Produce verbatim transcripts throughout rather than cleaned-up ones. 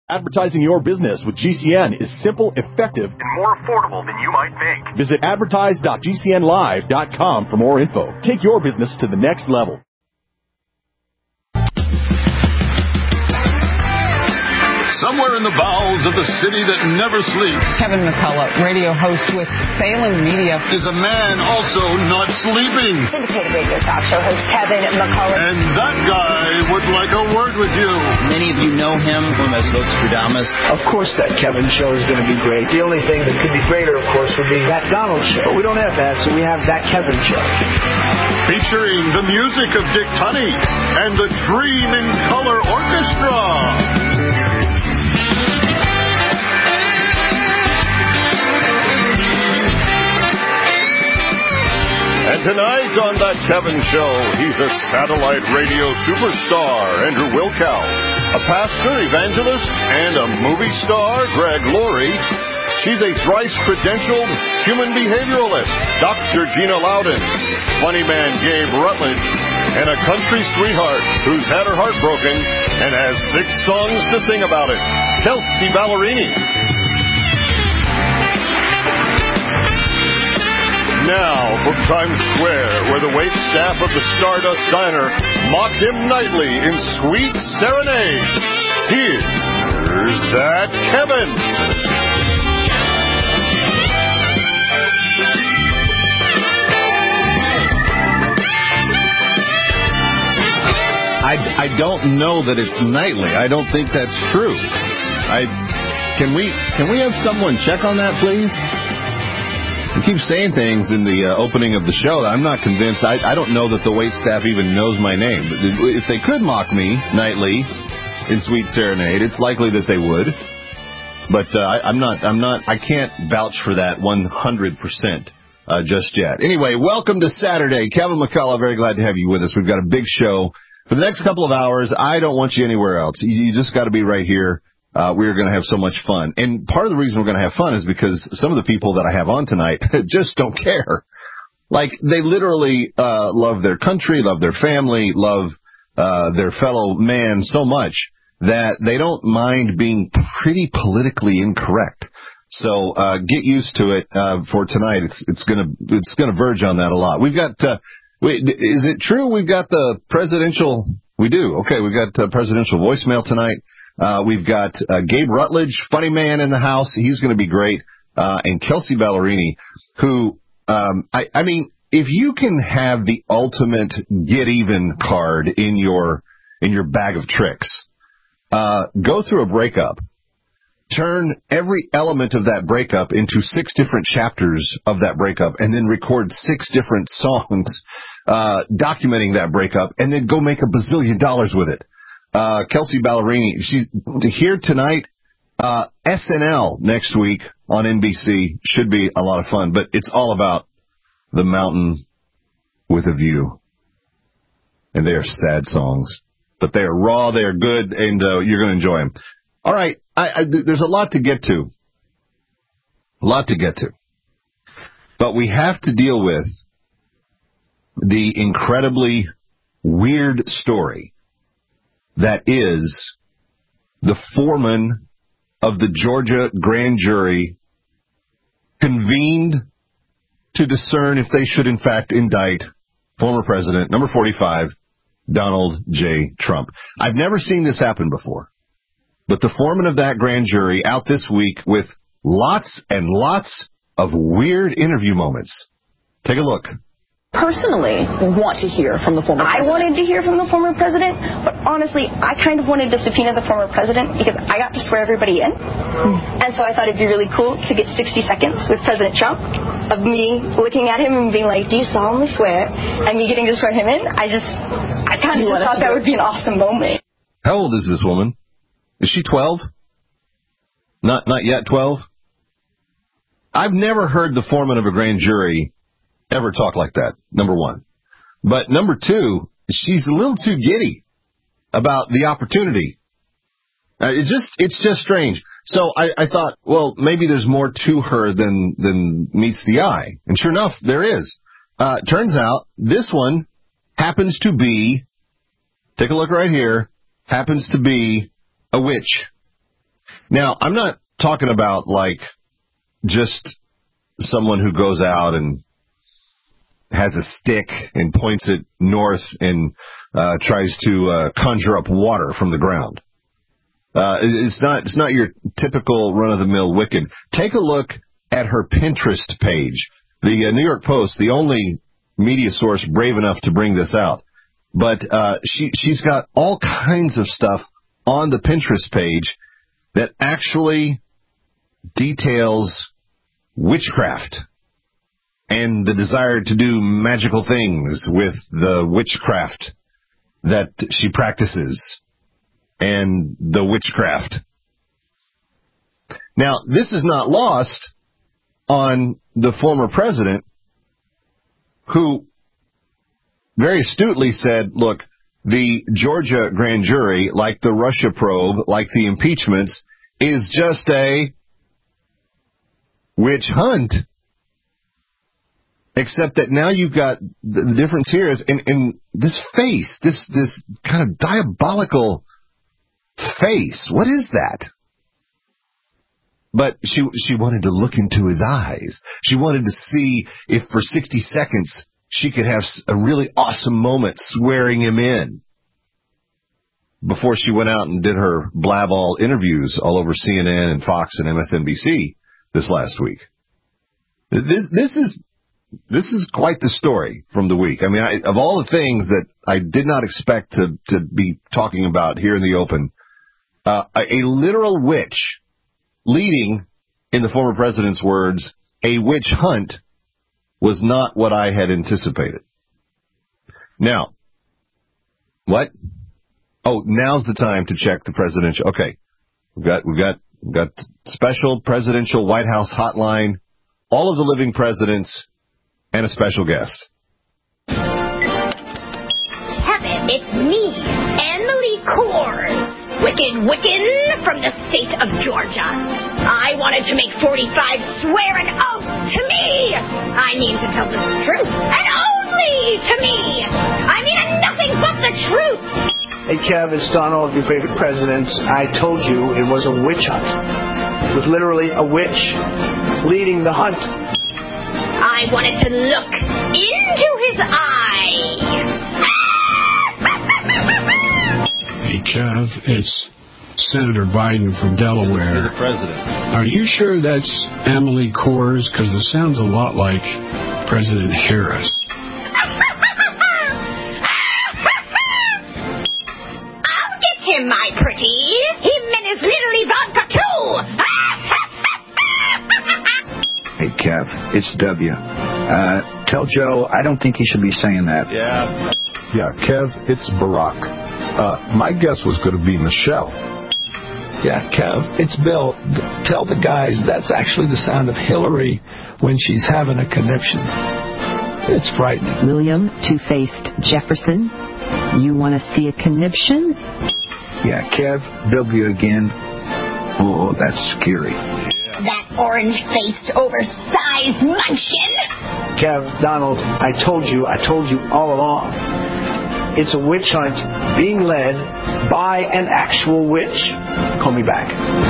Advertising your business with G C N is simple, effective, and more affordable than you might think. Visit advertise dot g c n live dot com for more info. Take your business to the next level. Somewhere in the bowels of the city that never sleeps, Kevin McCullough, radio host with Salem Media, is a man also not sleeping. Syndicated radio talk show host Kevin McCullough. And that guy would like a word with you. Many of you know him from as Nostradamus. Of course that Kevin show is going to be great. The only thing that could be greater, of course, would be that Donald show. But we don't have that, so we have that Kevin show. Featuring the music of Dick Tunney and the Dream in Color Orchestra. And tonight on That Kevin Show, he's a satellite radio superstar, Andrew Wilkow, a pastor, evangelist, and a movie star, Greg Laurie. She's a thrice-credentialed human behavioralist, Doctor Gina Loudon, funny man Gabe Rutledge, and a country sweetheart who's had her heart broken and has six songs to sing about it, Kelsey Ballerini. Now, from Times Square, where the wait staff of the Stardust Diner mock him nightly in sweet serenade, here's That Kevin. I, I don't know that it's nightly. I don't think that's true. I can we can we have someone check on that, please? I keep saying things in the uh, opening of the show that I'm not convinced. I, I don't know that the wait staff even knows my name. But if they could mock me nightly in Sweet Serenade, it's likely that they would. But uh, I, I'm not. I'm not. I can't vouch for that one hundred percent uh, just yet. Anyway, welcome to Saturday. Kevin McCullough, very glad to have you with us. We've got a big show for the next couple of hours. I don't want you anywhere else. You, you just got to be right here. Uh, we're going to have so much fun. And part of the reason we're going to have fun is because some of the people that I have on tonight just don't care. Like, they literally uh, love their country, love their family, love uh, their fellow man so much that they don't mind being pretty politically incorrect. So uh, get used to it uh, for tonight. It's it's going to it's going to verge on that a lot. We've got. Uh, wait, is it true? We've got the presidential. We do. Okay, we've got uh, presidential voicemail tonight. Uh, we've got uh, Gabe Rutledge, funny man in the house. He's going to be great. Uh, and Kelsey Ballerini, who, um, I, I mean, if you can have the ultimate get-even card in your in your bag of tricks, uh, go through a breakup, turn every element of that breakup into six different chapters of that breakup, and then record six different songs uh, documenting that breakup, and then go make a bazillion dollars with it. Uh, Kelsey Ballerini, she's here tonight. Uh, S N L next week on N B C should be a lot of fun, but it's all about the mountain with a view. And they are sad songs, but they are raw, they are good, and uh, you're going to enjoy them. All right, I, I, there's a lot to get to. A lot to get to. But we have to deal with the incredibly weird story that is the foreman of the Georgia grand jury convened to discern if they should in fact indict former president, number forty-five, Donald J. Trump. I've never seen this happen before, but the foreman of that grand jury out this week with lots and lots of weird interview moments. Take a look. Personally want to hear from the former president. I wanted to hear from the former president, but honestly, I kind of wanted to subpoena the former president because I got to swear everybody in. Mm. And so I thought it'd be really cool to get sixty seconds with President Trump of me looking at him and being like, do you solemnly swear? And me getting to swear him in. I just, I kind of just thought that would be an awesome moment. How old is this woman? Is she twelve? Not, not yet twelve? I've never heard the foreman of a grand jury ever talk like that, number one. But number two, she's a little too giddy about the opportunity. Uh, it's just it's just strange. So I, I thought, well, maybe there's more to her than than meets the eye. And sure enough, there is. Uh, turns out this one happens to be, take a look right here, happens to be a witch. Now, I'm not talking about, like, just someone who goes out and has a stick and points it north and uh, tries to uh, conjure up water from the ground. Uh, it's not it's not your typical run-of-the-mill Wiccan. Take a look at her Pinterest page. The uh, New York Post, the only media source brave enough to bring this out, but uh, she she's got all kinds of stuff on the Pinterest page that actually details witchcraft and the desire to do magical things with the witchcraft that she practices and the witchcraft. Now, this is not lost on the former president, who very astutely said, look, the Georgia grand jury, like the Russia probe, like the impeachments, is just a witch hunt. Except that now you've got the, the difference here is in, in this face, this this kind of diabolical face. What is that? But she she wanted to look into his eyes. She wanted to see if for sixty seconds she could have a really awesome moment swearing him in before she went out and did her blab-all interviews all over C N N and Fox and M S N B C this last week. This, this is this is quite the story from the week. I mean, I, of all the things that I did not expect to, to be talking about here in the open, uh, a, a literal witch leading, in the former president's words, a witch hunt was not what I had anticipated. Now, what? Oh, now's the time to check the presidential. Okay, we've got we've got we've got special presidential White House hotline, all of the living presidents, and a special guest. Kevin, it's me, Emily Kors, Wiccan Wiccan from the state of Georgia. I wanted to make forty-five swear an oath to me. I mean to tell the truth, and only to me. I mean and nothing but the truth. Hey, Kev, it's Donald, your favorite presidents. I told you it was a witch hunt. It was literally a witch leading the hunt. I wanted to look into his eye. Hey, Kev, it's Senator Biden from Delaware. You're the president. Are you sure that's Emily Kors? Because it sounds a lot like President Harris. I'll get him, my pretty. Him and his little Ivanka, too. Hey, Kev, it's W. Uh, tell Joe I don't think he should be saying that. Yeah. Yeah, Kev, it's Barack. Uh, my guess was going to be Michelle. Yeah, Kev, it's Bill. Tell the guys that's actually the sound of Hillary when she's having a conniption. It's frightening. William Two-Faced Jefferson, you want to see a conniption? Yeah, Kev, W again. Oh, that's scary. That orange-faced, oversized munchkin. Kev, Donald, I told you, I told you all along. It's a witch hunt being led by an actual witch. Call me back.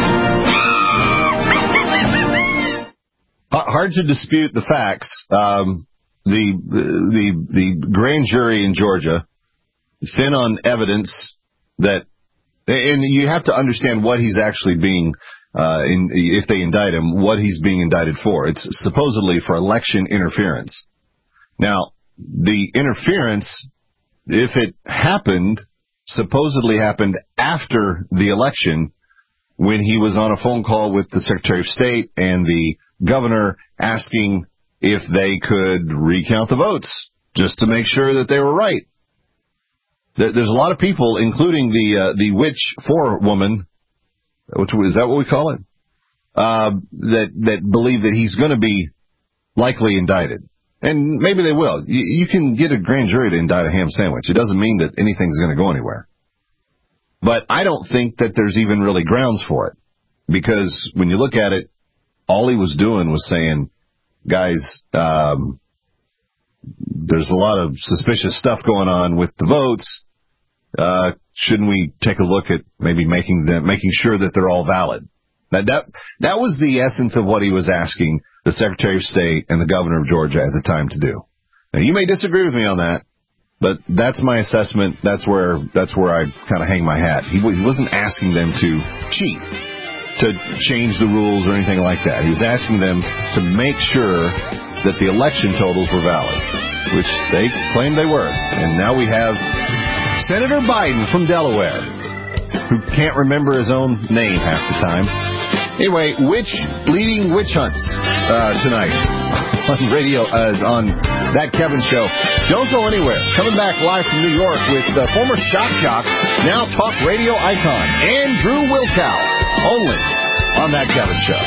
Hard to dispute the facts. Um, the the the grand jury in Georgia, thin on evidence that, and you have to understand what he's actually being, uh, in, if they indict him, what he's being indicted for. It's supposedly for election interference. Now, the interference, if it happened, supposedly happened after the election when he was on a phone call with the Secretary of State and the governor asking if they could recount the votes just to make sure that they were right. There's a lot of people, including the uh, the witch forewoman, which is that what we call it, uh, that that believe that he's going to be likely indicted. And maybe they will. You, you can get a grand jury to indict a ham sandwich. It doesn't mean that anything's going to go anywhere. But I don't think that there's even really grounds for it. Because when you look at it, all he was doing was saying, guys, um, there's a lot of suspicious stuff going on with the votes. Uh, shouldn't we take a look at maybe making them, making sure that they're all valid? That, that that was the essence of what he was asking the Secretary of State and the Governor of Georgia at the time to do. Now, you may disagree with me on that, but that's my assessment. That's where that's where I kind of hang my hat. He, he wasn't asking them to cheat, to change the rules or anything like that. He was asking them to make sure that the election totals were valid, which they claimed they were. And now we have Senator Biden from Delaware, who can't remember his own name half the time. Anyway, witch leading witch hunts uh, tonight on radio uh, on That Kevin Show. Don't go anywhere. Coming back live from New York with uh, former shock jock, now talk radio icon Andrew Wilkow, only on That Kevin Show.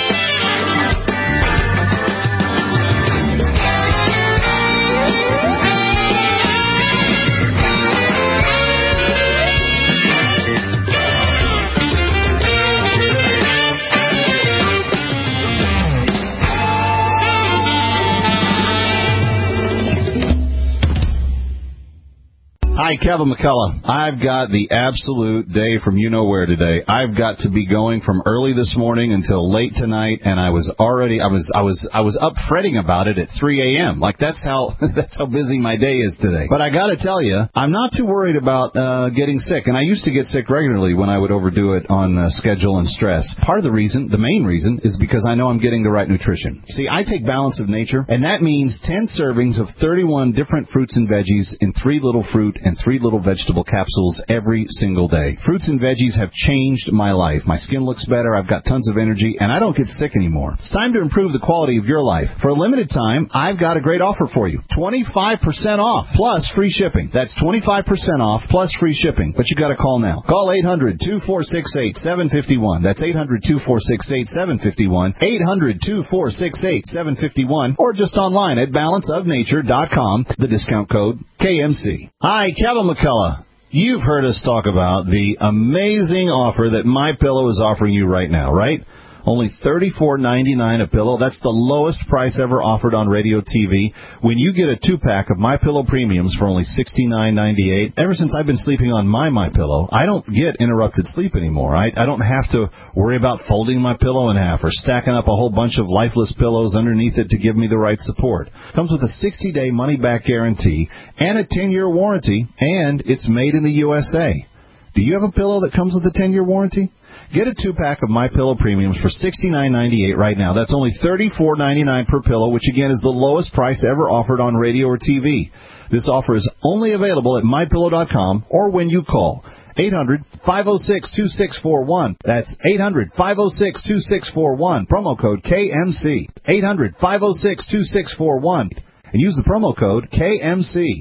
Hi, Kevin McCullough. I've got the absolute day from you-know-where today. I've got to be going from early this morning until late tonight, and I was already, I was, I was, I was up fretting about it at three a.m. Like, that's how, that's how busy my day is today. But I gotta tell you, I'm not too worried about, uh, getting sick. And I used to get sick regularly when I would overdo it on uh, schedule and stress. Part of the reason, the main reason, is because I know I'm getting the right nutrition. See, I take Balance of Nature, and that means ten servings of thirty-one different fruits and veggies in three little fruit and three little vegetable capsules every single day. Fruits and veggies have changed my life. My skin looks better, I've got tons of energy, and I don't get sick anymore. It's time to improve the quality of your life. For a limited time, I've got a great offer for you. twenty-five percent off, plus free shipping. That's twenty-five percent off, plus free shipping. But you got to call now. Call eight hundred, two four six eight, seven five one. That's eight hundred, two four six eight, seven five one. eight hundred, two four six eight, seven five one. Or just online at balance of nature dot com. The discount code K M C. Hi, Kevin McCullough. You've heard us talk about the amazing offer that MyPillow is offering you right now, right? Only thirty-four ninety-nine a pillow. That's the lowest price ever offered on radio T V. When you get a two-pack of MyPillow Premiums for only sixty-nine ninety-eight, ever since I've been sleeping on my MyPillow, I don't get interrupted sleep anymore. I, I don't have to worry about folding my pillow in half or stacking up a whole bunch of lifeless pillows underneath it to give me the right support. Comes with a sixty-day money-back guarantee and a ten-year warranty, and it's made in the U S A. Do you have a pillow that comes with a ten-year warranty? Get a two-pack of MyPillow Premiums for sixty-nine ninety-eight right now. That's only thirty-four ninety-nine per pillow, which, again, is the lowest price ever offered on radio or T V. This offer is only available at my pillow dot com or when you call eight hundred, five oh six, two six four one. That's eight hundred, five oh six, two six four one. Promo code K M C. eight hundred, five oh six, two six four one. And use the promo code K M C.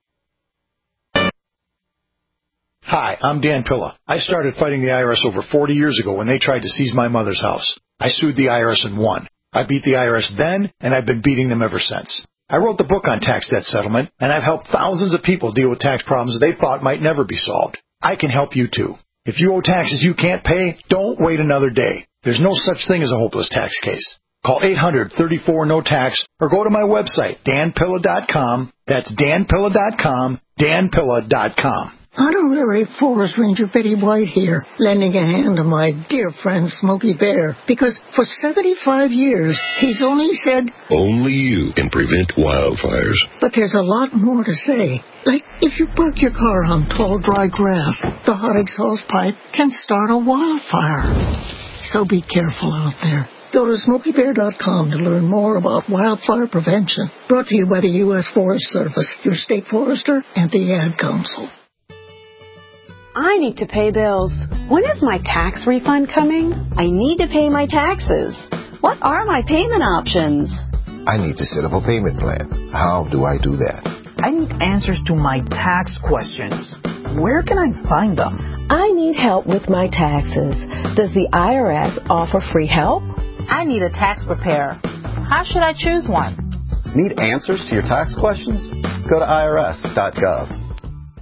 Hi, I'm Dan Pilla. I started fighting the I R S over forty years ago when they tried to seize my mother's house. I sued the I R S and won. I beat the I R S then, and I've been beating them ever since. I wrote the book on tax debt settlement, and I've helped thousands of people deal with tax problems they thought might never be solved. I can help you too. If you owe taxes you can't pay, don't wait another day. There's no such thing as a hopeless tax case. Call eight hundred, thirty-four, no tax or go to my website, dan pilla dot com. That's dan pilla dot com, dan pilla dot com. Honorary Forest Ranger Betty White here, lending a hand to my dear friend Smokey Bear, because for seventy-five years, he's only said, only you can prevent wildfires. But there's a lot more to say. Like, if you park your car on tall, dry grass, the hot exhaust pipe can start a wildfire. So be careful out there. Go to smokey bear dot com to learn more about wildfire prevention. Brought to you by the U S Forest Service, your state forester, and the Ad Council. I need to pay bills. When is my tax refund coming? I need to pay my taxes. What are my payment options? I need to set up a payment plan. How do I do that? I need answers to my tax questions. Where can I find them? I need help with my taxes. Does the I R S offer free help? I need a tax preparer. How should I choose one? Need answers to your tax questions? Go to I R S dot gov.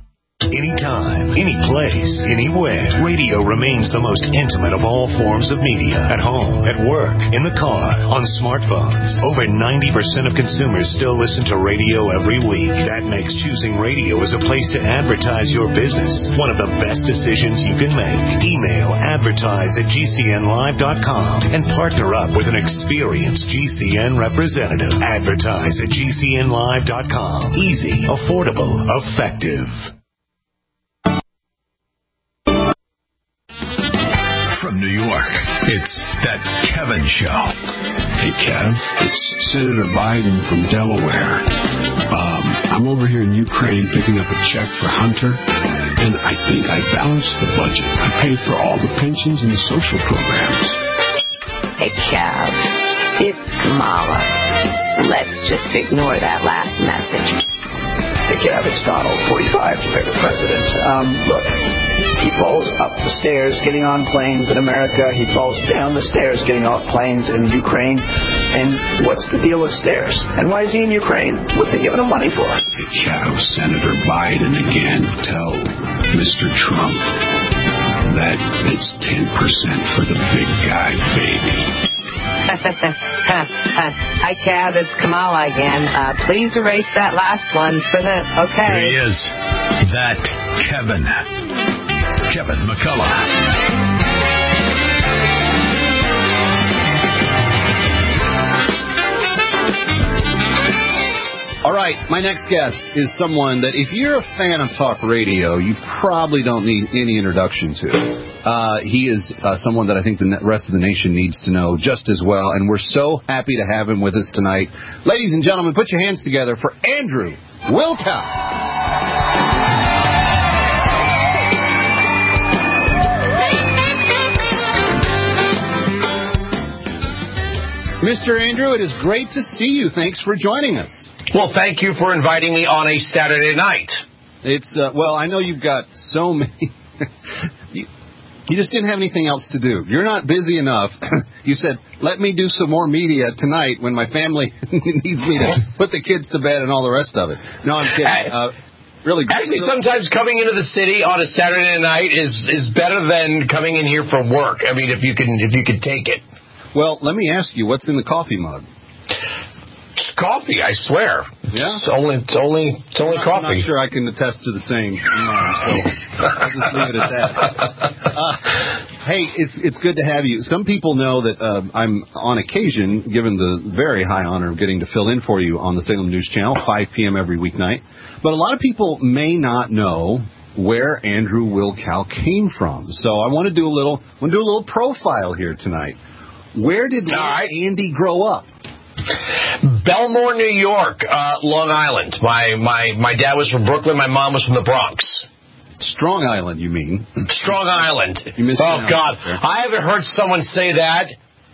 anytime, any place, anywhere. Radio remains the most intimate of all forms of media. At home, at work, in the car, on smartphones. Over ninety percent of consumers still listen to radio every week. That makes choosing radio as a place to advertise your business one of the best decisions you can make. Email advertise at G C N live dot com and partner up with an experienced G C N representative. Advertise at G C N live dot com. Easy, affordable, effective. From New York, it's That Kevin Show. Hey, Kev, it's Senator Biden from Delaware. Um, I'm over here in Ukraine picking up a check for Hunter, and I think I balanced the budget. I paid for all the pensions and the social programs. Hey, Kev, it's Kamala. Let's just ignore that last message. Hey, Kev, it's Donald, forty-five, your favorite president. Um, look, he falls up the stairs getting on planes in America. He falls down the stairs getting off planes in Ukraine. And what's the deal with stairs? And why is he in Ukraine? What's he giving him money for? Hey, Kev, Senator Biden again. Tell Mister Trump that it's ten percent for the big guy, baby. Hi, Kev. It's Kamala again. Uh, please erase that last one for the... Okay. Here he is. That Kevin. Kevin McCullough. All right, my next guest is someone that if you're a fan of talk radio, you probably don't need any introduction to. Uh, he is uh, someone that I think the rest of the nation needs to know just as well, and we're so happy to have him with us tonight. Ladies and gentlemen, put your hands together for Andrew Wilkow. Mister Andrew, it is great to see you. Thanks for joining us. Well, thank you for inviting me on a Saturday night. It's, uh, well, I know you've got so many... you, you just didn't have anything else to do. You're not busy enough. You said, let me do some more media tonight when my family needs me to put the kids to bed and all the rest of it. No, I'm kidding. Uh, really. Actually, sometimes coming into the city on a Saturday night is, is better than coming in here for work. I mean, if you can, if you can take it. Well, let me ask you, what's in the coffee mug? It's coffee, I swear. Yeah? It's only, it's only, it's only I'm coffee. I'm not sure I can attest to the same, so I'll just leave it at that. Uh, hey, it's it's good to have you. Some people know that uh, I'm, on occasion, given the very high honor of getting to fill in for you on the Salem News Channel, five p.m. every weeknight. But a lot of people may not know where Andrew Wilkow came from. So I want to do a little, want to do a little profile here tonight. Where did right. Andy grow up? Belmore, New York, uh, Long Island. My, my, my dad was from Brooklyn. My mom was from the Bronx. Strong Island, you mean? Strong Island. You missed oh, God. There. I haven't heard someone say that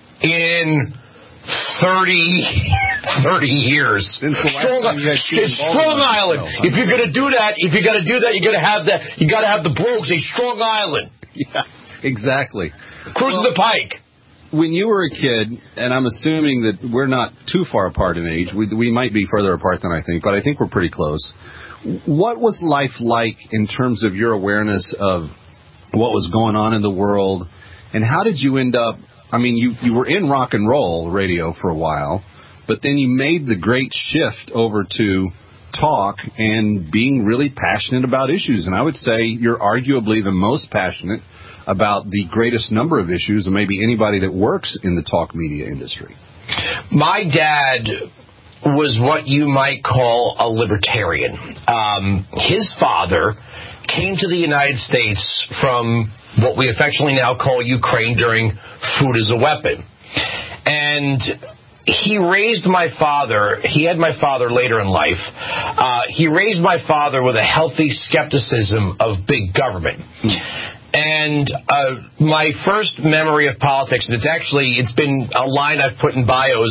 in thirty, thirty years. Strong, Strong Island. No, if you're going to do that, if you're going to do that, you got to have the, you got to have the Bronx, a Strong Island. Yeah, exactly. Cruising well, the Pike. When you were a kid, and I'm assuming that we're not too far apart in age, we, we might be further apart than I think, but I think we're pretty close. What was life like in terms of your awareness of what was going on in the world, and how did you end up, I mean, you, you were in rock and roll radio for a while, but then you made the great shift over to talk and being really passionate about issues, and I would say you're arguably the most passionate about the greatest number of issues of maybe anybody that works in the talk media industry. My dad was what you might call a libertarian. Um, his father came to the United States from what we affectionately now call Ukraine during Food as a Weapon. And he raised my father, he had my father later in life, uh, he raised my father with a healthy skepticism of big government. And uh, my first memory of politics, and it's actually, it's been a line I've put in bios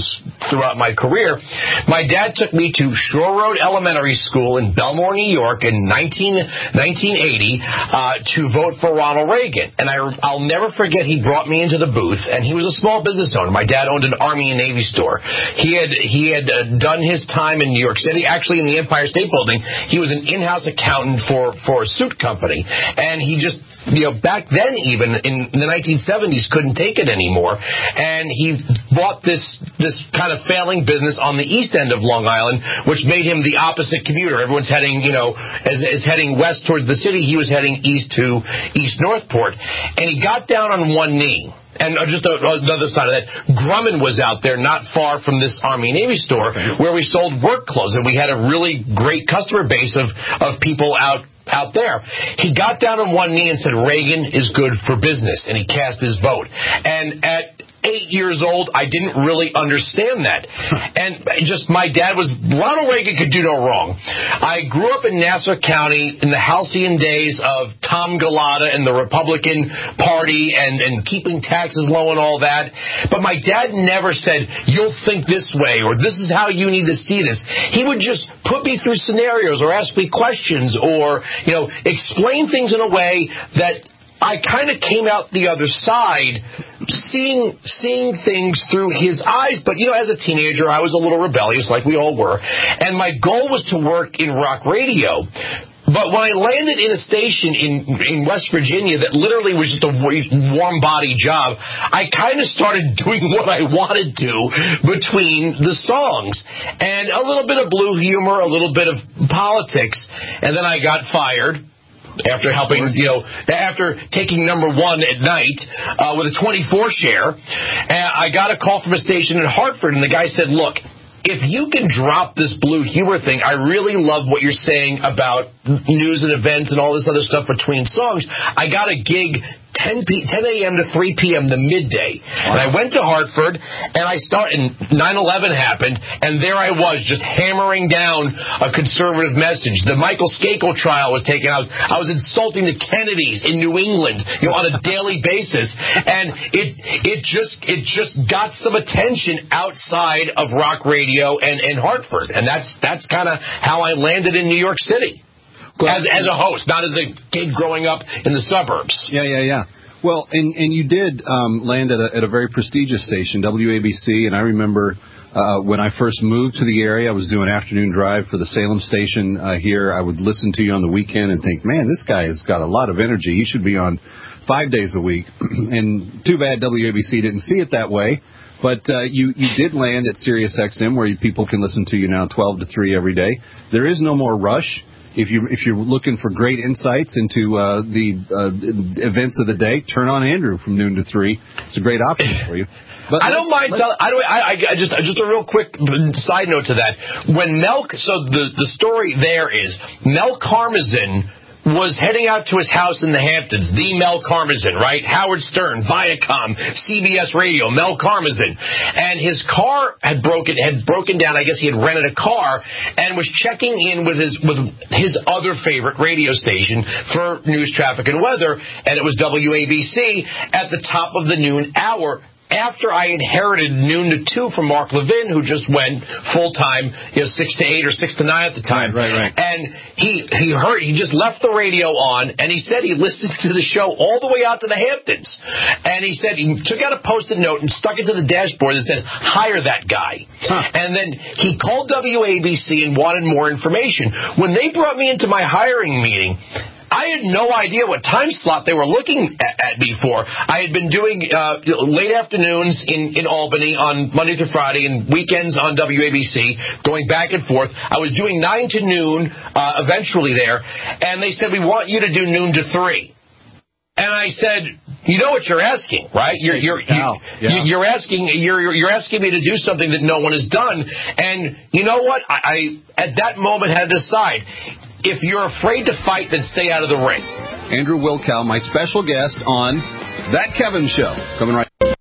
throughout my career. My dad took me to Shore Road Elementary School in Belmore, New York in nineteen eighty uh, to vote for Ronald Reagan. And I, I'll never forget, he brought me into the booth, and he was a small business owner. My dad owned an Army and Navy store. He had he had uh, done his time in New York City, actually in the Empire State Building. He was an in-house accountant for, for a suit company. And he just, you know, back then even, in the nineteen seventies, couldn't take it anymore. And he bought this this kind of failing business on the east end of Long Island, which made him the opposite commuter. Everyone's heading, you know, as, as heading west towards the city. He was heading east to East Northport. And he got down on one knee. And just the other side of that, Grumman was out there not far from this Army and Navy store where we sold work clothes. And we had a really great customer base of, of people out out there. He got down on one knee and said, Reagan is good for business. And he cast his vote. And at eight years old, I didn't really understand that. And just, my dad was, Ronald Reagan could do no wrong. I grew up in Nassau County in the halcyon days of Tom Galata and the Republican Party and, and keeping taxes low and all that. But my dad never said, you'll think this way, or this is how you need to see this. He would just put me through scenarios or ask me questions or, you know, explain things in a way that I kind of came out the other side seeing seeing things through his eyes. But, you know, as a teenager, I was a little rebellious, like we all were. And my goal was to work in rock radio. But when I landed in a station in in West Virginia that literally was just a warm body job, I kind of started doing what I wanted to between the songs. And a little bit of blue humor, a little bit of politics. And then I got fired. After helping, you know, after taking number one at night uh, with a twenty-four share, and I got a call from a station in Hartford, and the guy said, look, if you can drop this blue humor thing, I really love what you're saying about news and events and all this other stuff between songs. I got a gig ten a.m. to three p.m. the midday. And I went to Hartford, and I started, nine eleven happened, and there I was just hammering down a conservative message. The Michael Skakel trial was taken. I was, I was insulting the Kennedys in New England, you know, on a daily basis. And it it just it just got some attention outside of rock radio and, and Hartford. And that's that's kind of how I landed in New York City. As, as a host, not as a kid growing up in the suburbs. Yeah, yeah, yeah. Well, and, and you did um, land at a, at a very prestigious station, W A B C, and I remember uh, when I first moved to the area, I was doing afternoon drive for the Salem station uh, here. I would listen to you on the weekend and think, man, this guy has got a lot of energy. He should be on five days a week. And too bad W A B C didn't see it that way. But uh, you, you did land at Sirius X M, where you, people can listen to you now twelve to three every day. There is no more rush. If you if you're looking for great insights into uh, the uh, events of the day, turn on Andrew from noon to three. It's a great option for you. But I don't mind. Tell, I don't. I, I just just a real quick side note to that. When Mel, so the the story there is Mel Karmazin was heading out to his house in the Hamptons, the Mel Karmazin, right? Howard Stern, Viacom, C B S Radio, Mel Karmazin. And his car had broken had broken down. I guess he had rented a car and was checking in with his with his other favorite radio station for news, traffic, and weather, and it was W A B C at the top of the noon hour. After I inherited noon to two from Mark Levin, who just went full-time, you know, six to eight or six to nine at the time. Right, right, right. And he he heard, he just left the radio on, and he said he listened to the show all the way out to the Hamptons. And he said he took out a Post-it note and stuck it to the dashboard and said, hire that guy. Huh. And then he called W A B C and wanted more information. When they brought me into my hiring meeting, I had no idea what time slot they were looking at, at me for. I had been doing uh, late afternoons in, in Albany on Monday through Friday and weekends on W A B C, going back and forth. I was doing nine to noon uh, eventually there, and they said, we want you to do noon to three. And I said, you know what you're asking, right? You're you're you're, yeah. you're asking you're you're asking me to do something that no one has done. And you know what? I, I at that moment had to decide. If you're afraid to fight, then stay out of the ring. Andrew Wilkow, my special guest on That Kevin Show. Coming right up.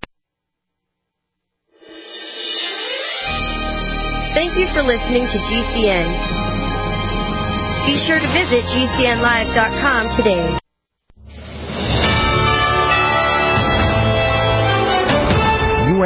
Thank you for listening to G C N. Be sure to visit G C N live dot com today. U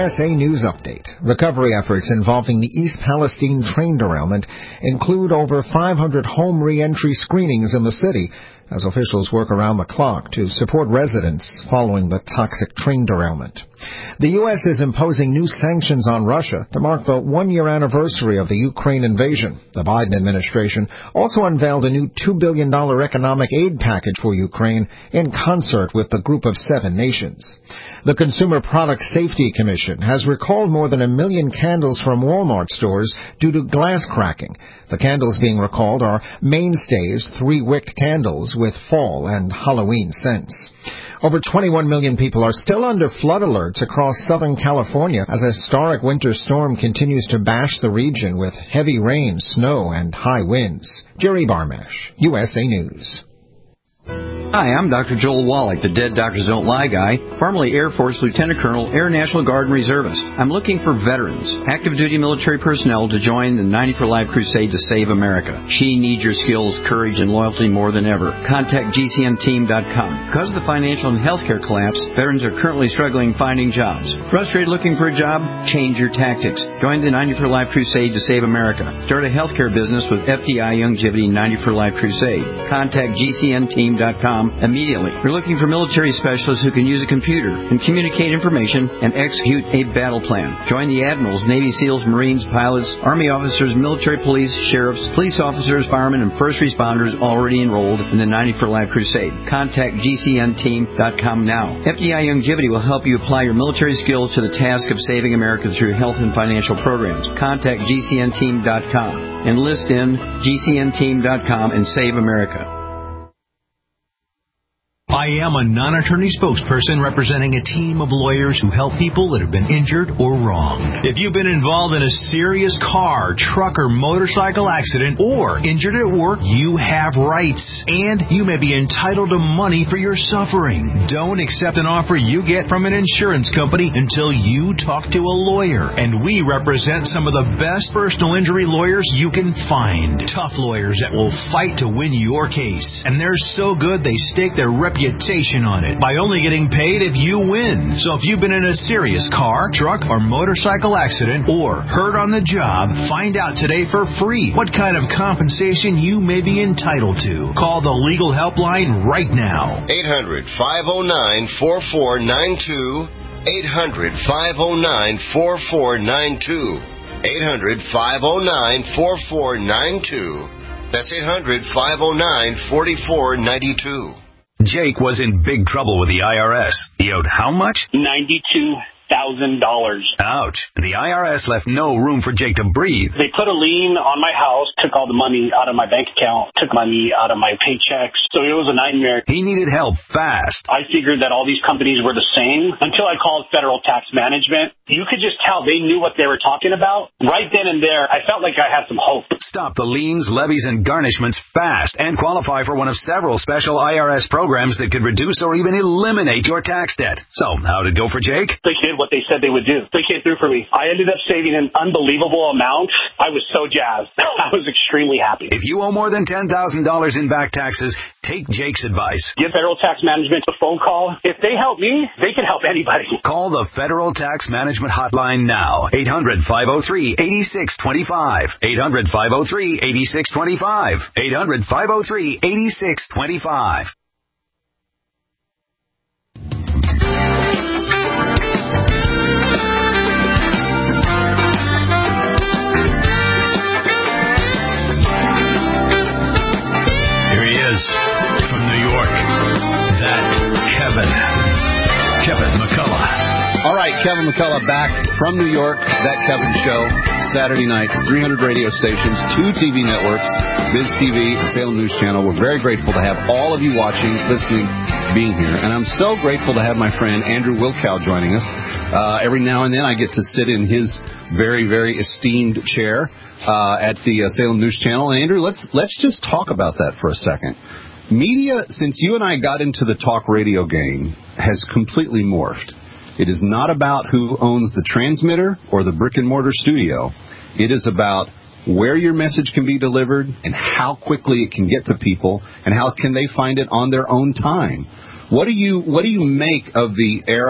S A News Update. Recovery efforts involving the East Palestine train derailment include over five hundred home re-entry screenings in the city as officials work around the clock to support residents following the toxic train derailment. The U S is imposing new sanctions on Russia to mark the one-year anniversary of the Ukraine invasion. The Biden administration also unveiled a new two billion dollars economic aid package for Ukraine in concert with the Group of Seven nations. The Consumer Product Safety Commission has recalled more than a million candles from Walmart stores due to glass cracking. The candles being recalled are Mainstays three-wicked candles with fall and Halloween scents. Over twenty-one million people are still under flood alerts across Southern California as a historic winter storm continues to bash the region with heavy rain, snow, and high winds. Jerry Barmash, U S A News. Hi, I'm Doctor Joel Wallach, the Dead Doctors Don't Lie guy, formerly Air Force Lieutenant Colonel, Air National Guard and Reservist. I'm looking for veterans, active duty military personnel to join the ninety for Life crusade to save America. She needs your skills, courage, and loyalty more than ever. Contact G C N team dot com. Because of the financial and healthcare collapse, veterans are currently struggling finding jobs. Frustrated looking for a job? Change your tactics. Join the ninety for Life crusade to save America. Start a healthcare business with F D I Youngevity ninety for Life crusade. Contact G C N team dot com immediately. We're looking for military specialists who can use a computer and communicate information and execute a battle plan. Join the admirals, Navy SEALs, Marines, pilots, Army officers, military police, sheriffs, police officers, firemen, and first responders already enrolled in the ninety for Life crusade. Contact G C N team dot com now. F D I Youngevity will help you apply your military skills to the task of saving America through health and financial programs. Contact G C N team dot com. Enlist in G C N team dot com and save America. I am a non-attorney spokesperson representing a team of lawyers who help people that have been injured or wronged. If you've been involved in a serious car, truck, or motorcycle accident or injured at work, you have rights, and you may be entitled to money for your suffering. Don't accept an offer you get from an insurance company until you talk to a lawyer, and we represent some of the best personal injury lawyers you can find. Tough lawyers that will fight to win your case, and they're so good they stake their reputation on it by only getting paid if you win. So if you've been in a serious car, truck, or motorcycle accident or hurt on the job, find out today for free what kind of compensation you may be entitled to. Call the legal helpline right now. eight hundred, five oh nine, four four nine two. eight hundred, five oh nine, four four nine two. eight hundred, five oh nine, four four nine two. That's eight hundred, five oh nine, four four nine two. Jake was in big trouble with the I R S. He owed how much? ninety-two thousand dollars. Ouch. The I R S left no room for Jake to breathe. They put a lien on my house, took all the money out of my bank account, took money out of my paychecks. So it was a nightmare. He needed help fast. I figured that all these companies were the same until I called Federal Tax Management. You could just tell they knew what they were talking about. Right then and there, I felt like I had some hope. Stop the liens, levies, and garnishments fast and qualify for one of several special I R S programs that could reduce or even eliminate your tax debt. So, how'd it go for Jake? They did what they said they would do. They came through for me. I ended up saving an unbelievable amount. I was so jazzed. I was extremely happy. If you owe more than ten thousand dollars in back taxes, take Jake's advice. Give Federal Tax Management a phone call. If they help me, they can help anybody. Call the Federal Tax Management Hotline now. eight hundred, five oh three, eight six two five. eight hundred, five oh three, eight six two five. eight hundred, five oh three, eight six two five. From New York, that Kevin. Kevin McCullough. All right, Kevin McCullough back from New York. That Kevin Show, Saturday nights, three hundred radio stations, two T V networks, Viz T V, and Salem News Channel. We're very grateful to have all of you watching, listening, being here. And I'm so grateful to have my friend Andrew Wilkow joining us. Uh, every now and then I get to sit in his very, very esteemed chair uh, at the uh, Salem News Channel. And Andrew, let's let's just talk about that for a second. Media, since you and I got into the talk radio game, has completely morphed. It is not about who owns the transmitter or the brick-and-mortar studio. It is about where your message can be delivered and how quickly it can get to people and how can they find it on their own time. What do you what do you make of the era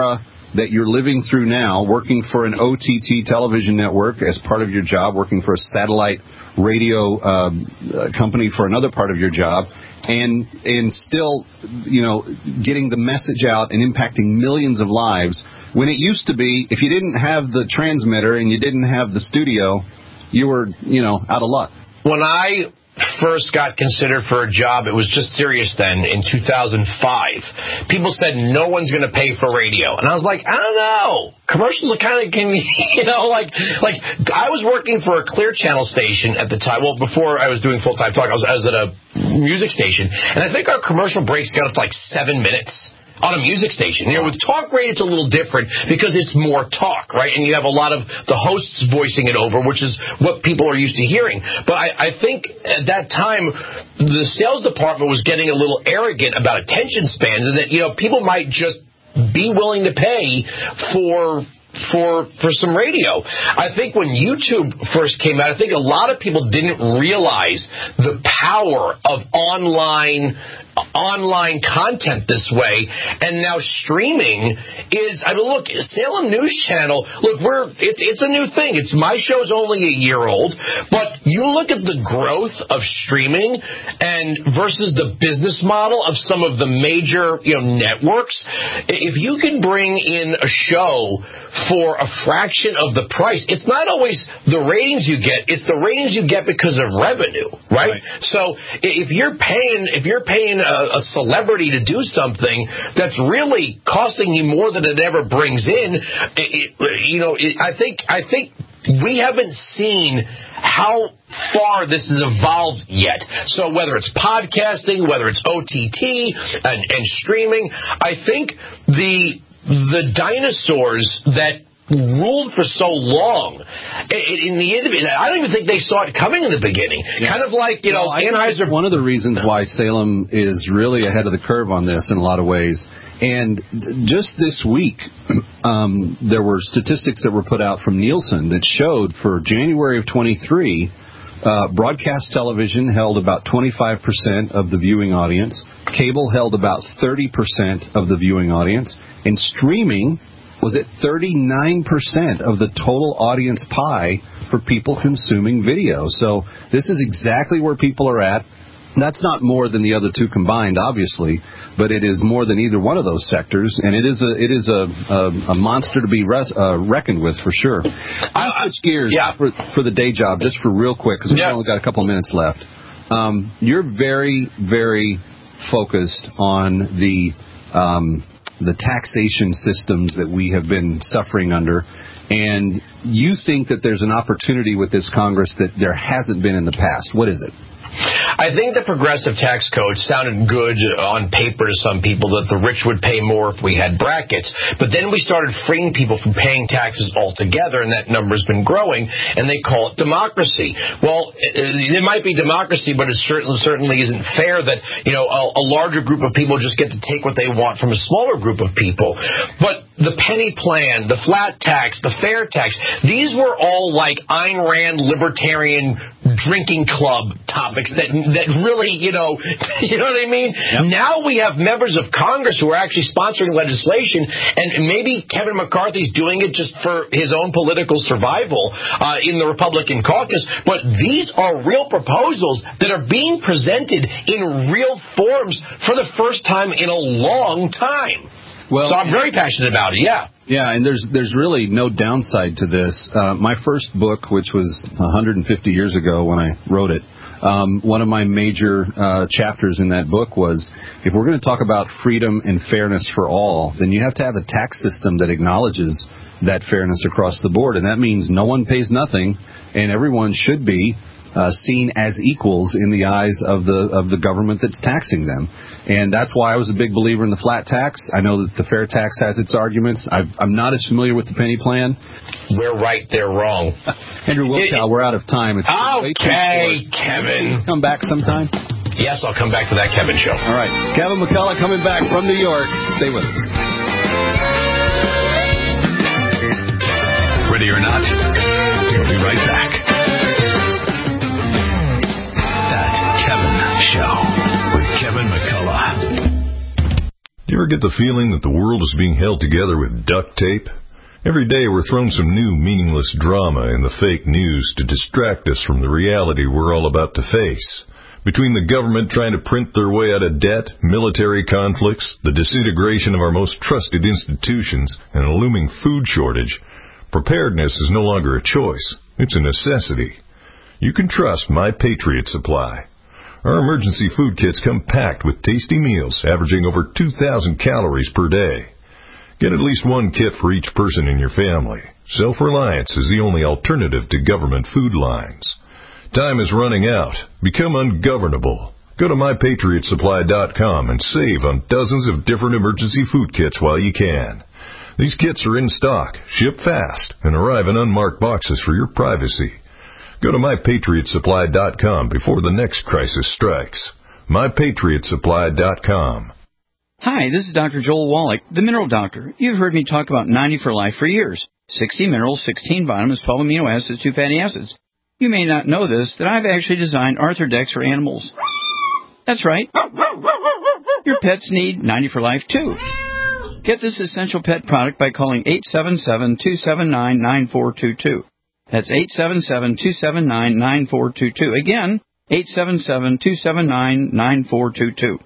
that you're living through now, working for an O T T television network as part of your job, working for a satellite radio um, uh, company for another part of your job, and and still, you know, getting the message out and impacting millions of lives, when it used to be, if you didn't have the transmitter and you didn't have the studio, you were, you know, out of luck. When I first got considered for a job, it was just serious then, in two thousand five. People said no one's going to pay for radio. And I was like, I don't know. Commercials are kind of, can you know, like, like I was working for a Clear Channel station at the time. Well, before I was doing full-time talk, I was, I was at a music station. And I think our commercial breaks got up to like seven minutes. On a music station. You know, with talk radio, it's a little different because it's more talk, right? And you have a lot of the hosts voicing it over, which is what people are used to hearing. But I, I think at that time, the sales department was getting a little arrogant about attention spans, and that, you know, people might just be willing to pay for for for some radio. I think when YouTube first came out, I think a lot of people didn't realize the power of online online content this way, and now streaming is, I mean, look, Salem News Channel, look, we're, it's it's a new thing. It's, my show's only a year old, but you look at the growth of streaming and versus the business model of some of the major, you know, networks. If you can bring in a show for a fraction of the price, it's not always the ratings you get, it's the ratings you get because of revenue, right? right. So if you're paying, if you're paying a, a celebrity to do something that's really costing you more than it ever brings in, it, it, you know, it, I think I think we haven't seen how far this has evolved yet. So whether it's podcasting, whether it's O T T and, and streaming, I think the the dinosaurs that ruled for so long in the end, I don't even think they saw it coming in the beginning. Yeah. Kind of like, you know, well, Anheuser. One of the reasons why Salem is really ahead of the curve on this in a lot of ways. And just this week, um, there were statistics that were put out from Nielsen that showed for January of twenty-three, uh, broadcast television held about twenty-five percent of the viewing audience. Cable held about thirty percent of the viewing audience. And streaming was at thirty-nine percent of the total audience pie for people consuming video. So this is exactly where people are at. That's not more than the other two combined, obviously, but it is more than either one of those sectors, and it is a it is a a, a monster to be res, uh, reckoned with for sure. I'll switch gears yeah. for, for the day job, just for real quick, because we've yeah. only got a couple of minutes left. Um, you're very, very focused on the um, the taxation systems that we have been suffering under, and you think that there's an opportunity with this Congress that there hasn't been in the past. What is it? I think the progressive tax code sounded good on paper to some people, that the rich would pay more if we had brackets. But then we started freeing people from paying taxes altogether, and that number's been growing, and they call it democracy. Well, it might be democracy, but it certainly, certainly isn't fair that, you know, a, a larger group of people just get to take what they want from a smaller group of people. But the penny plan, the flat tax, the fair tax, these were all like Ayn Rand libertarian drinking club topics that that really, you know, you know what I mean? Yep. Now we have members of Congress who are actually sponsoring legislation, and maybe Kevin McCarthy's doing it just for his own political survival uh, in the Republican caucus, but these are real proposals that are being presented in real forms for the first time in a long time. Well, so I'm very passionate about it, yeah. Yeah, and there's there's really no downside to this. Uh, my first book, which was one hundred fifty years ago when I wrote it, um, one of my major uh, chapters in that book was, if we're going to talk about freedom and fairness for all, then you have to have a tax system that acknowledges that fairness across the board. And that means no one pays nothing, and everyone should be Uh, seen as equals in the eyes of the of the government that's taxing them. And that's why I was a big believer in the flat tax. I know that the fair tax has its arguments. I've, I'm not as familiar with the penny plan. We're right, they're wrong. Andrew Wilkow, we're out of time. It's okay, Kevin. Please come back sometime. Yes, I'll come back to that Kevin show. All right. Kevin McCullough coming back from New York. Stay with us. Ready or not, we'll be right back. Show with Kevin McCullough. You're Ever get the feeling that the world is being held together with duct tape? Every day we're thrown some new meaningless drama in the fake news to distract us from the reality we're all about to face. Between the government trying to print their way out of debt, military conflicts, the disintegration of our most trusted institutions, and a looming food shortage, preparedness is no longer a choice. It's a necessity. You can trust My Patriot Supply. Our emergency food kits come packed with tasty meals averaging over two thousand calories per day. Get at least one kit for each person in your family. Self-reliance is the only alternative to government food lines. Time is running out. Become ungovernable. Go to my patriot supply dot com and save on dozens of different emergency food kits while you can. These kits are in stock, ship fast, and arrive in unmarked boxes for your privacy. Go to my patriot supply dot com before the next crisis strikes. my patriot supply dot com. Hi, this is Doctor Joel Wallach, the Mineral Doctor. You've heard me talk about ninety for Life for years. sixty minerals, sixteen vitamins, twelve amino acids, two fatty acids. You may not know this, that I've actually designed Arthrodex for animals. That's right. Your pets need ninety for Life, too. Get this essential pet product by calling eight seven seven, two seven nine, nine four two two. That's eight seven seven, two seven nine, nine four two two. Again, eight seven seven, two seven nine, nine four two two.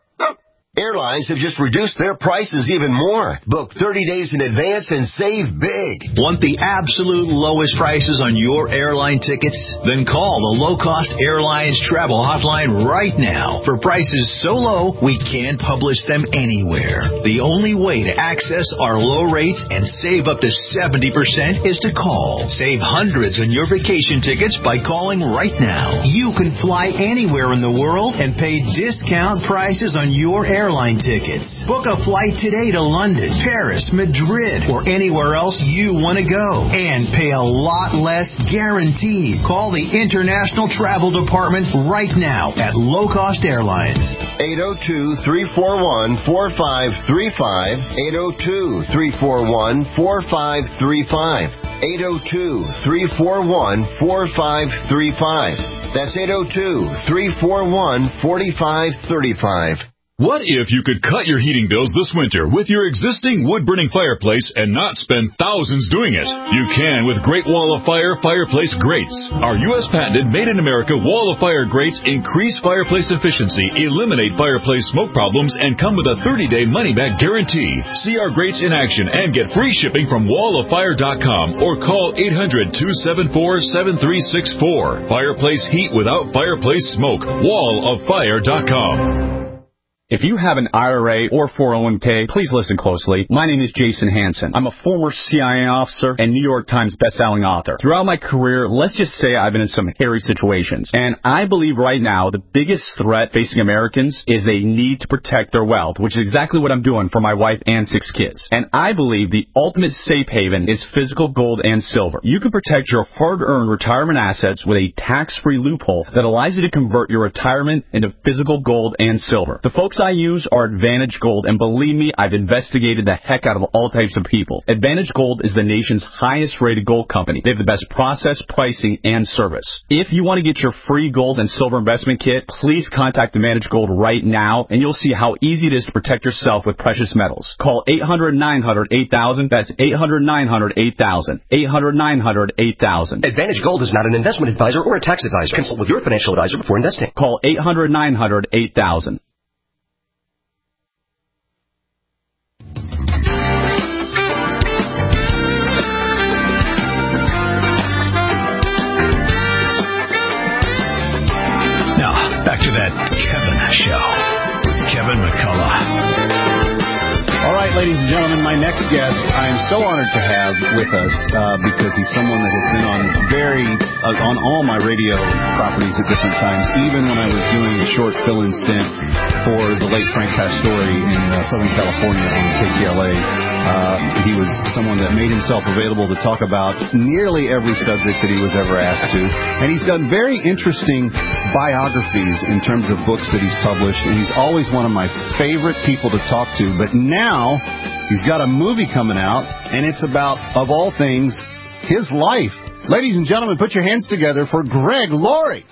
Airlines have just reduced their prices even more. Book thirty days in advance and save big. Want the absolute lowest prices on your airline tickets? Then call the Low Cost Airlines Travel Hotline right now. For prices so low, we can't publish them anywhere. The only way to access our low rates and save up to seventy percent is to call. Save hundreds on your vacation tickets by calling right now. You can fly anywhere in the world and pay discount prices on your airline airline tickets. Book a flight today to London, Paris, Madrid, or anywhere else you want to go. And pay a lot less guaranteed. Call the International Travel Department right now at Low Cost Airlines. eight oh two, three four one, four five three five. eight oh two, three four one, four five three five. eight oh two, three four one, four five three five. That's eight oh two, three four one, four five three five. What if you could cut your heating bills this winter with your existing wood-burning fireplace and not spend thousands doing it? You can with Great Wall of Fire Fireplace Grates. Our U S patented made-in-America Wall of Fire grates increase fireplace efficiency, eliminate fireplace smoke problems, and come with a thirty-day money-back guarantee. See our grates in action and get free shipping from wall of fire dot com or call eight hundred, two seven four, seven three six four. Fireplace heat without fireplace smoke. wall of fire dot com. If you have an I R A or four oh one k, please listen closely. My name is Jason Hansen. I'm a former C I A officer and New York Times bestselling author. Throughout my career, let's just say I've been in some hairy situations. And I believe right now the biggest threat facing Americans is they need to protect their wealth, which is exactly what I'm doing for my wife and six kids. And I believe the ultimate safe haven is physical gold and silver. You can protect your hard-earned retirement assets with a tax-free loophole that allows you to convert your retirement into physical gold and silver. The folks I use are Advantage Gold, and believe me, I've investigated the heck out of all types of people. Advantage Gold is the nation's highest rated gold company. They have the best process, pricing, and service. If you want to get your free gold and silver investment kit, please contact Advantage Gold right now, and you'll see how easy it is to protect yourself with precious metals. Call eight hundred, nine hundred, eight thousand. That's eight hundred, nine hundred, eight thousand. eight hundred, nine hundred, eight thousand. Advantage Gold is not an investment advisor or a tax advisor. Consult with your financial advisor before investing. Call eight hundred, nine hundred, eight thousand. Back to that Kevin show. Kevin McCullough. All right, ladies and gentlemen, my next guest I am so honored to have with us uh, because he's someone that has been on very uh, on all my radio properties at different times, even when I was doing a short fill-in stint for the late Frank Pastore in uh, Southern California on K K L A. Uh, he was someone that made himself available to talk about nearly every subject that he was ever asked to. And he's done very interesting biographies in terms of books that he's published. And he's always one of my favorite people to talk to. But now he's got a movie coming out, and it's about, of all things, his life. Ladies and gentlemen, put your hands together for Greg Laurie.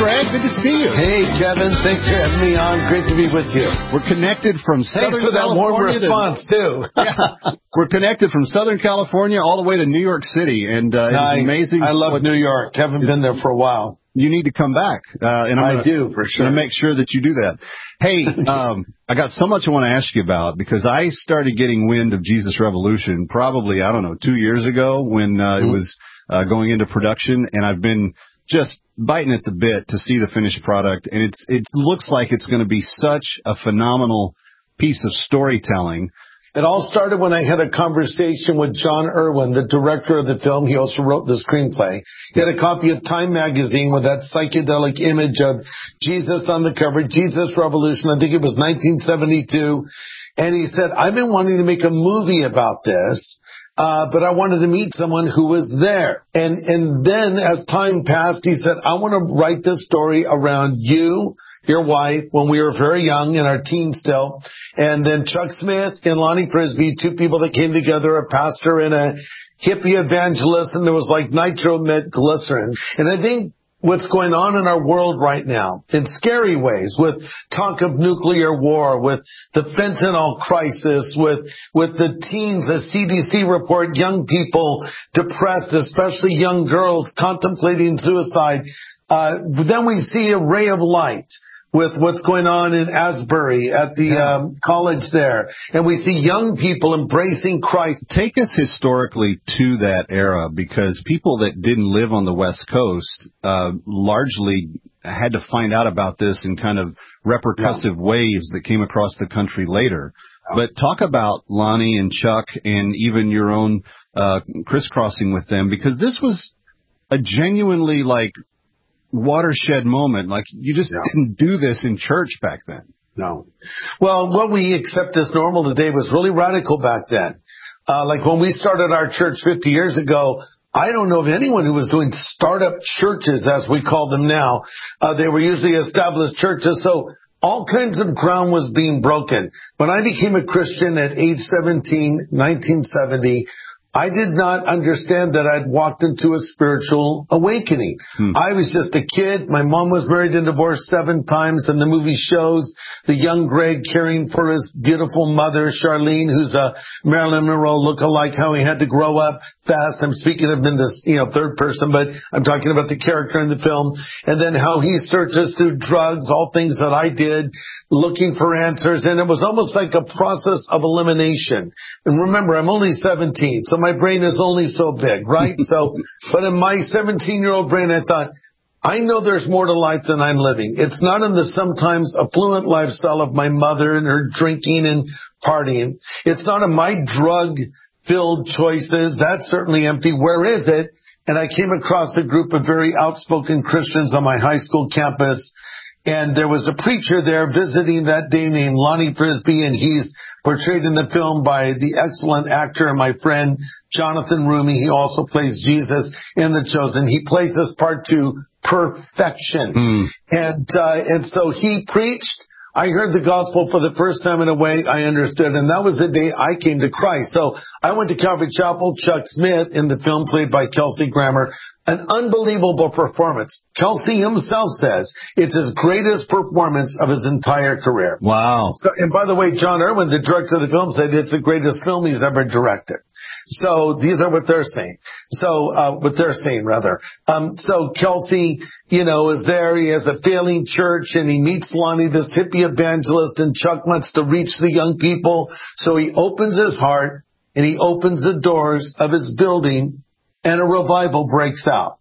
Greg. Good to see you. Hey, Kevin. Thanks for having me on. Great to be with you. We're connected from Thanks Southern for that warm California response, to, too. yeah, we're connected from Southern California all the way to New York City, and uh, nice. It's amazing. I love what, New York. Haven't been there for a while. You need to come back, uh, and I'm I gonna, do for sure. Gonna make sure that you do that. Hey, um, I got so much I want to ask you about because I started getting wind of Jesus Revolution probably I don't know two years ago when uh, mm-hmm. it was uh, going into production, and I've been just biting at the bit to see the finished product, and it's it looks like it's going to be such a phenomenal piece of storytelling. It all started when I had a conversation with John Irwin, the director of the film. He also wrote the screenplay. He had a copy of Time magazine with that psychedelic image of Jesus on the cover, Jesus Revolution. I think it was nineteen seventy-two. And he said, I've been wanting to make a movie about this, uh, but I wanted to meet someone who was there. And, and then as time passed, he said, I want to write this story around you, your wife, when we were very young and our teens still. And then Chuck Smith and Lonnie Frisbee, two people that came together, a pastor and a hippie evangelist, and there was like nitroglycerin. And I think what's going on in our world right now, in scary ways, with talk of nuclear war, with the fentanyl crisis, with with the teens, a C D C report, young people depressed, especially young girls contemplating suicide. Uh, then we see a ray of light with what's going on in Asbury at the yeah. um, college there. And we see young people embracing Christ. Take us historically to that era, because people that didn't live on the West Coast uh, largely had to find out about this in kind of repercussive yeah. waves that came across the country later. Yeah. But talk about Lonnie and Chuck and even your own uh, crisscrossing with them, because this was a genuinely, like, watershed moment. Like, you just yeah. didn't do this in church back then. No. Well, what we accept as normal today was really radical back then. Uh, like when we started our church fifty years ago, I don't know of anyone who was doing startup churches, as we call them now. Uh, they were usually established churches. So all kinds of ground was being broken. When I became a Christian at age seventeen, nineteen seventy, I did not understand that I'd walked into a spiritual awakening. Hmm. I was just a kid. My mom was married and divorced seven times, and the movie shows the young Greg caring for his beautiful mother, Charlene, who's a Marilyn Monroe lookalike, how he had to grow up fast. I'm speaking of in this, you know, third person, but I'm talking about the character in the film. And then how he searches through drugs, all things that I did, looking for answers. And it was almost like a process of elimination. And remember, I'm only seventeen, so my brain is only so big, right? So, but in my seventeen-year-old brain, I thought, I know there's more to life than I'm living. It's not in the sometimes affluent lifestyle of my mother and her drinking and partying. It's not in my drug-filled choices. That's certainly empty. Where is it? And I came across a group of very outspoken Christians on my high school campus. And there was a preacher there visiting that day named Lonnie Frisbee, and he's portrayed in the film by the excellent actor and my friend Jonathan Rumi. He also plays Jesus in The Chosen. He plays this part to perfection. Mm. And, uh, and so he preached. I heard the gospel for the first time in a way I understood, and that was the day I came to Christ. So I went to Calvary Chapel. Chuck Smith in the film, played by Kelsey Grammer, an unbelievable performance. Kelsey himself says it's his greatest performance of his entire career. Wow. So, and by the way, John Irwin, the director of the film, said it's the greatest film he's ever directed. So these are what they're saying. So, uh, what they're saying rather. Um, so Kelsey, you know, is there. He has a failing church, and he meets Lonnie, this hippie evangelist, and Chuck wants to reach the young people. So he opens his heart and he opens the doors of his building, and a revival breaks out.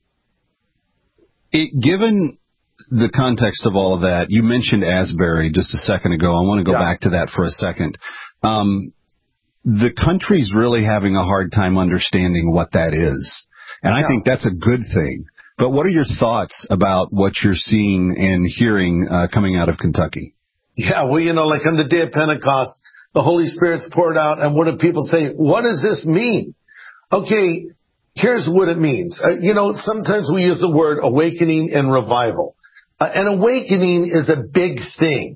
It, given the context of all of that, you mentioned Asbury just a second ago. I want to go yeah. back to that for a second. Um, The country's really having a hard time understanding what that is. And I yeah. think that's a good thing. But what are your thoughts about what you're seeing and hearing uh, coming out of Kentucky? Yeah, well, you know, like on the day of Pentecost, the Holy Spirit's poured out. And what do people say? What does this mean? Okay, here's what it means. Uh, you know, sometimes we use the word awakening and revival. Uh, an awakening is a big thing.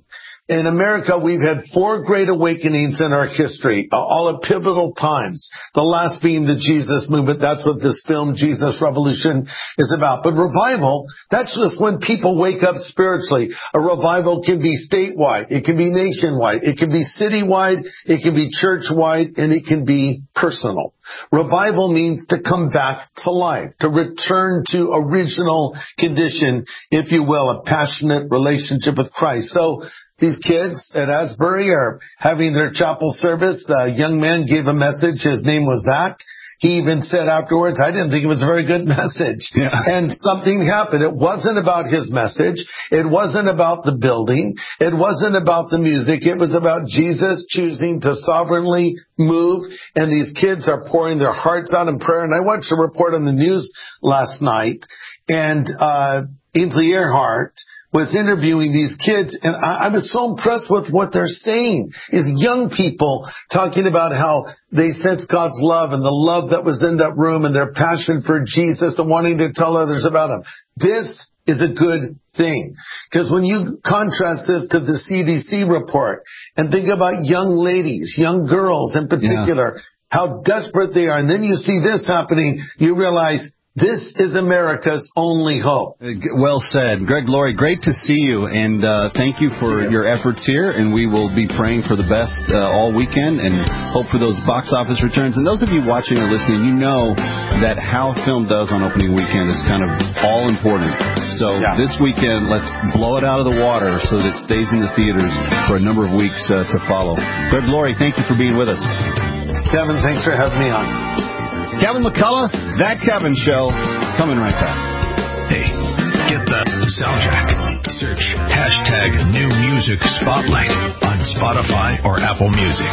In America, we've had four great awakenings in our history, all at pivotal times. The last being the Jesus movement. That's what this film, Jesus Revolution, is about. But revival, that's just when people wake up spiritually. A revival can be statewide. It can be nationwide. It can be citywide. It can be church-wide. And it can be personal. Revival means to come back to life, to return to original condition, if you will, a passionate relationship with Christ. So these kids at Asbury are having their chapel service. The young man gave a message. His name was Zach. He even said afterwards, I didn't think it was a very good message. Yeah. And something happened. It wasn't about his message. It wasn't about the building. It wasn't about the music. It was about Jesus choosing to sovereignly move. And these kids are pouring their hearts out in prayer. And I watched a report on the news last night. And uh Ainsley Earhart was interviewing these kids, and I, I was so impressed with what they're saying. Is young people talking about how they sense God's love and the love that was in that room and their passion for Jesus and wanting to tell others about Him. This is a good thing. Because when you contrast this to the C D C report and think about young ladies, young girls in particular, yeah. how desperate they are, and then you see this happening, you realize this is America's only hope. Well said. Greg Laurie, great to see you, and uh, thank you for you. your efforts here, and we will be praying for the best uh, all weekend and hope for those box office returns. And those of you watching or listening, you know that how film does on opening weekend is kind of all important. So yeah. this weekend, let's blow it out of the water so that it stays in the theaters for a number of weeks uh, to follow. Greg Laurie, thank you for being with us. Kevin, thanks for having me on. Kevin McCullough, That Kevin Show, coming right back. Hey, get the soundtrack. Search hashtag New Music Spotlight on Spotify or Apple Music.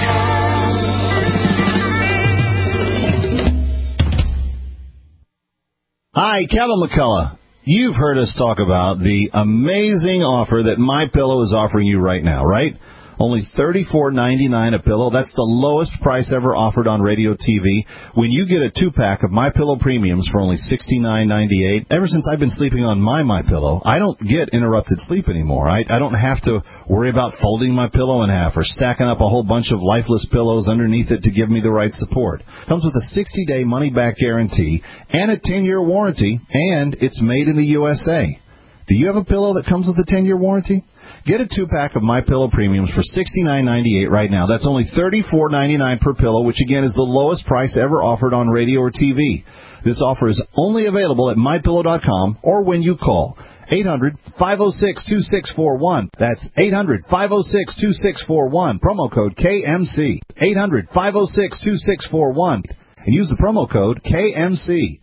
Hi, Kevin McCullough. You've heard us talk about the amazing offer that MyPillow is offering you right now, right? Only thirty-four ninety-nine a pillow. That's the lowest price ever offered on radio T V. When you get a two-pack of MyPillow Premiums for only sixty-nine ninety-eight, ever since I've been sleeping on my MyPillow, I don't get interrupted sleep anymore. I, I don't have to worry about folding my pillow in half or stacking up a whole bunch of lifeless pillows underneath it to give me the right support. Comes with a sixty-day money-back guarantee and a ten-year warranty, and it's made in the U S A. Do you have a pillow that comes with a ten-year warranty? Get a two-pack of MyPillow Premiums for sixty-nine ninety-eight right now. That's only thirty-four ninety-nine per pillow, which, again, is the lowest price ever offered on radio or T V. This offer is only available at my pillow dot com or when you call eight hundred, five oh six, two six four one. That's eight hundred, five oh six, two six four one. Promo code K M C. eight hundred, five oh six, two six four one. And use the promo code K M C.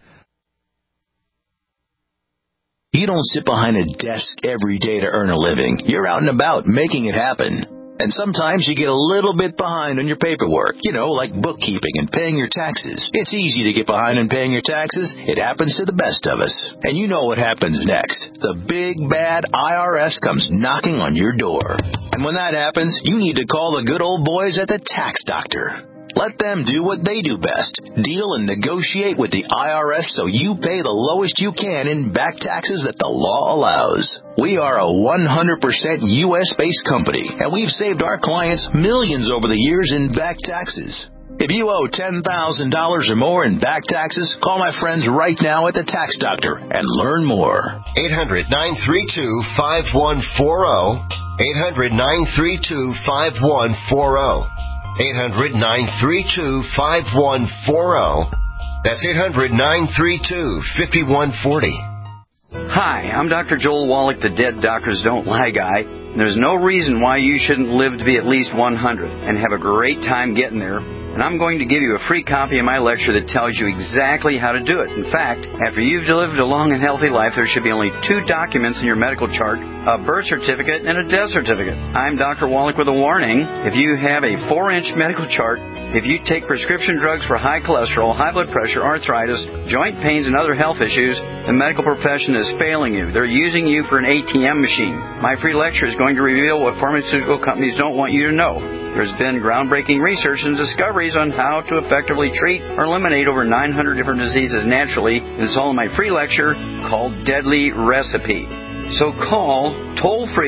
You don't sit behind a desk every day to earn a living. You're out and about making it happen. And sometimes you get a little bit behind on your paperwork, you know, like bookkeeping and paying your taxes. It's easy to get behind on paying your taxes. It happens to the best of us. And you know what happens next. The big, bad I R S comes knocking on your door. And when that happens, you need to call the good old boys at the Tax Doctor. Let them do what they do best. Deal and negotiate with the I R S so you pay the lowest you can in back taxes that the law allows. We are a one hundred percent U S-based company, and we've saved our clients millions over the years in back taxes. If you owe ten thousand dollars or more in back taxes, call my friends right now at the Tax Doctor and learn more. eight hundred, nine three two, five one four zero. eight hundred, nine three two, five one four zero. eight hundred, nine three two, five one four zero. That's eight hundred, nine three two, five one four zero. Hi, I'm Doctor Joel Wallach, the Dead Doctors Don't Lie guy. There's no reason why you shouldn't live to be at least one hundred and have a great time getting there. And I'm going to give you a free copy of my lecture that tells you exactly how to do it. In fact, after you've lived a long and healthy life, there should be only two documents in your medical chart, a birth certificate and a death certificate. I'm Doctor Wallach with a warning. If you have a four-inch medical chart, if you take prescription drugs for high cholesterol, high blood pressure, arthritis, joint pains, and other health issues, the medical profession is failing you. They're using you for an A T M machine. My free lecture is going to reveal what pharmaceutical companies don't want you to know. There's been groundbreaking research and discoveries on how to effectively treat or eliminate over nine hundred different diseases naturally. And it's all in my free lecture called Deadly Recipe. So call toll-free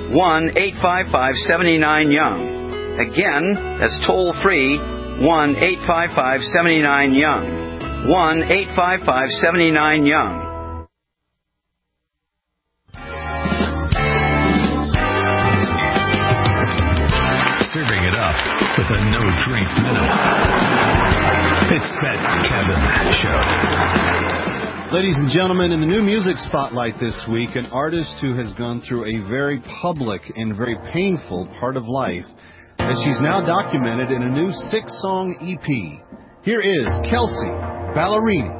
one eight five five, seven nine, YOUNG. Again, that's toll-free, one eight five five, seven nine, YOUNG. one eight five five, seven nine, YOUNG. Serving it up with a no-drink minimum. It's that Kevin Show. Ladies and gentlemen, in the new music spotlight this week, an artist who has gone through a very public and very painful part of life that she's now documented in a new six-song E P. Here is Kelsea Ballerini.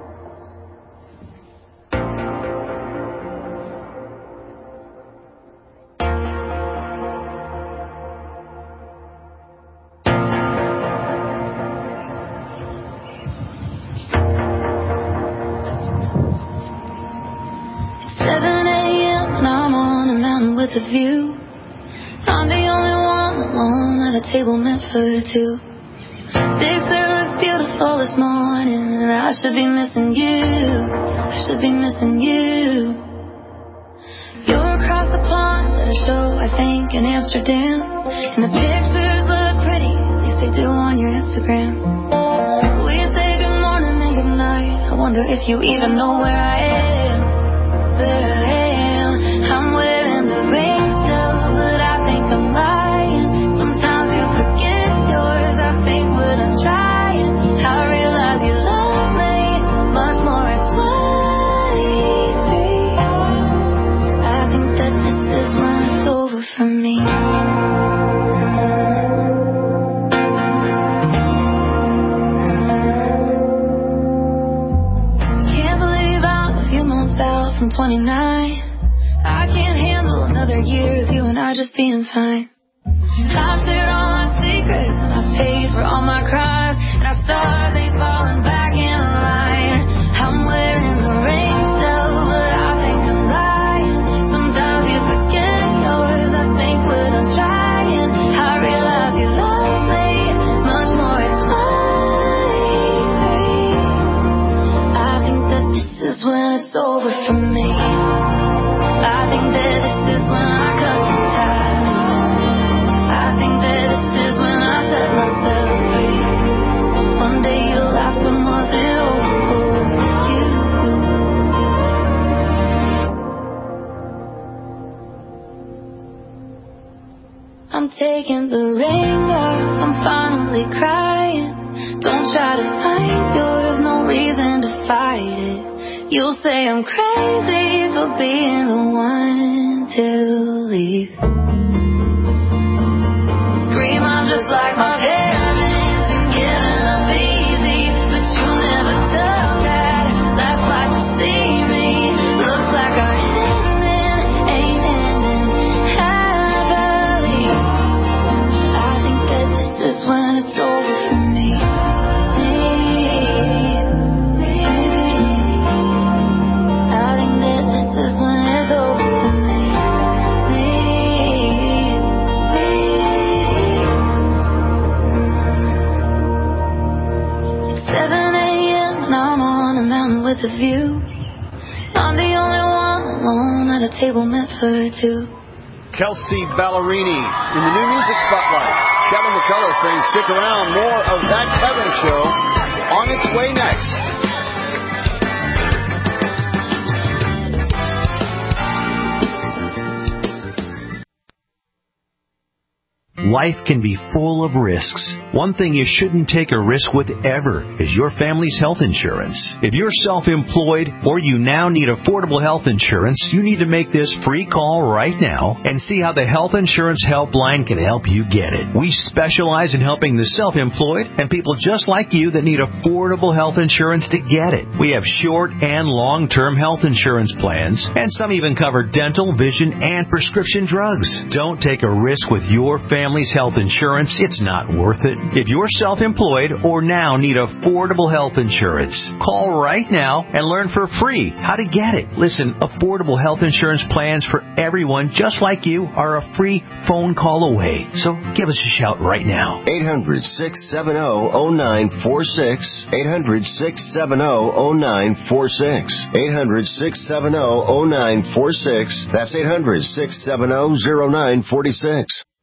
seven a.m. and I'm on a mountain with a view. I'm the only one alone at a table meant for two. They say look beautiful this morning, and I should be missing you. I should be missing you. You're across the pond at a show, I think, in Amsterdam, and the pictures look pretty, at least they do on your Instagram. We say good morning and good night. I wonder if you even know where I am. There I am. I'm wearing the ring still, but I think I'm lying. Sometimes you forget yours. I think what I'm trying. I realize you love me much more at twenty-three. I think that this is when it's over for me. Can't believe I'm a few months out from twenty-nine. I can't handle another year with you and I just being fine. I've shared all my secrets and I've paid for all my crimes, and our stars ain't falling back in line. I'm wearing the ring still, but I think I'm lying. Sometimes you forget yours. I think what I'm trying. I realize you love me much more at twenty-three. I think that this is when it's over for me. I think that this is when I cut the ties. I think that this is when I set myself free. One day you'll ask when was it over for you. I'm taking the ring off, I'm finally crying. Don't try to find yours, no reason to fight it. You'll say I'm crazy for being the one to leave. Scream I'm just like my parents and giving up easy, but you never tell that. That's like to see me. Looks like our ending ain't ending happily. I think that this is when it's over for me. With a view, I'm the only one alone at a table meant for two. Kelsea Ballerini in the new music spotlight. Kevin McCullough saying stick around. More of That Kevin Show on its way next. Life can be full of risks. One thing you shouldn't take a risk with ever is your family's health insurance. If you're self-employed or you now need affordable health insurance, you need to make this free call right now and see how the Health Insurance Helpline can help you get it. We specialize in helping the self-employed and people just like you that need affordable health insurance to get it. We have short and long-term health insurance plans, and some even cover dental, vision, and prescription drugs. Don't take a risk with your family family's health insurance, it's not worth it. If you're self-employed or now need affordable health insurance, call right now and learn for free how to get it. Listen, affordable health insurance plans for everyone just like you are a free phone call away. So give us a shout right now. eight hundred, six seven zero, zero nine four six. eight hundred, six seven zero, zero nine four six. eight hundred, six seven zero, zero nine four six. That's eight hundred, six seven zero, zero nine four six.